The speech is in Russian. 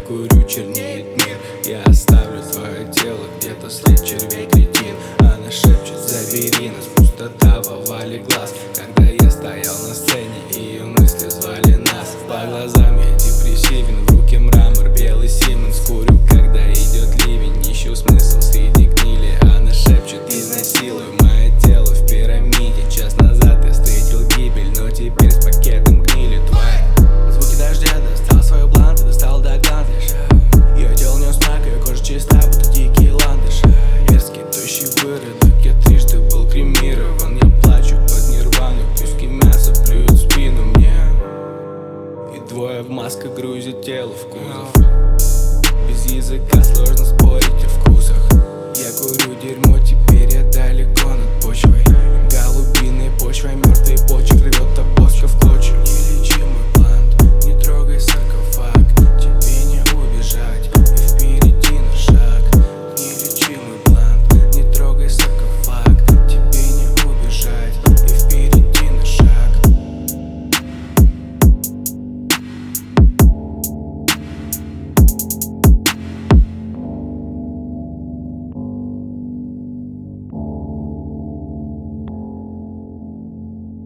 курю, чернеет мир. Я оставлю твое тело где-то след червей кретин. Она шепчет: забери нас, пустота в овале глаз. Когда я стоял на сцене, ее мысли звали нас. По глазам я депрессивен, в руке мрамор, белый Симмонс. Курю, когда идет ливень, ищу смысл среди гнили. Она шепчет: изнасилуй мое тело в пирамиде. Час назад я встретил гибель, но теперь с пакетом гнили. Тварь, звуки дождя, достал свою блант и достал до гландыш. Ее тело не смак, ее кожа чиста, будто дикий ландыш. Мерзкий, тощий выродок, я трижды был кремирован. Я плачу под нирвану, куски мяса плюют в спину мне. И двое в масках грузят тело в кузов. Без языка сложно спорить о вкусах. Я курю дерьмо, теперь я далеко над почвой. Голубиной почвой мертвый почек рвет обоска в клочья. Нелечимо